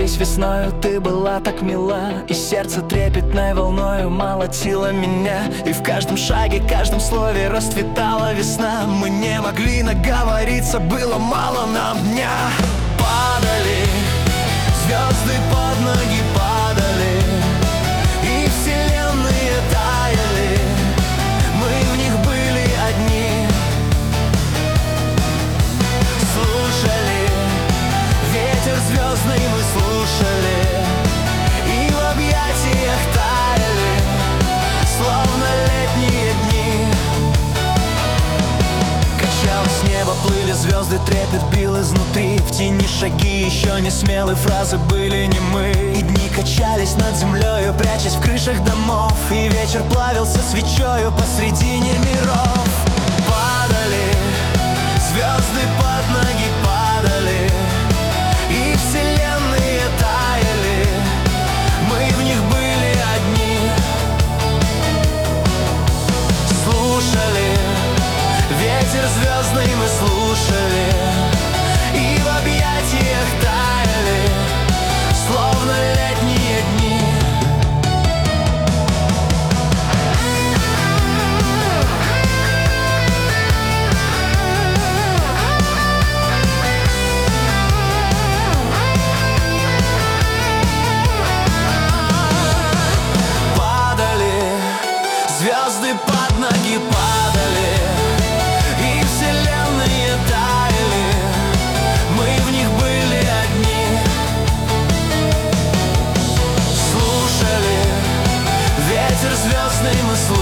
родились весною, ты была так мила, и сердце трепетной волною молотило меня. И в каждом шаге, каждом слове расцветала весна. Мы не могли наговориться, было мало нам дня. Падали звезды под ноги, падали, и вселенные таяли, мы в них были одни. Слушали ветер звездный, мы слушали, и в объятиях таяли, словно летние дни. Качалось небо, плыли звезды, трепет бил изнутри. В тени шаги, еще не смелые фразы были не мы. И дни качались над землею, прячась в крышах домов, и вечер плавился свечою посредине миров. Падали звезды под ноги, падали, и вселенные таяли, мы в них были одни. Слушали ветер звездный, мы слушали, и в объятиях таяли, словно летние дни. Звезды под ноги падали, и вселенные таяли, мы в них были одни. Слушали ветер звездный, мы слушали,